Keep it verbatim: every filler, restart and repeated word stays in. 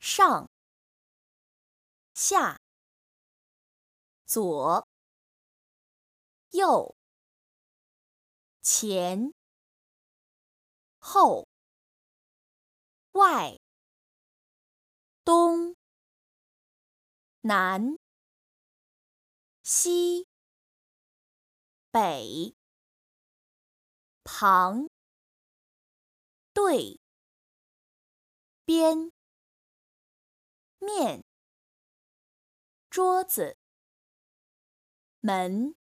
上、下、左、右、前、后、外、东、南、西、北、旁、对、边、面、桌子、门。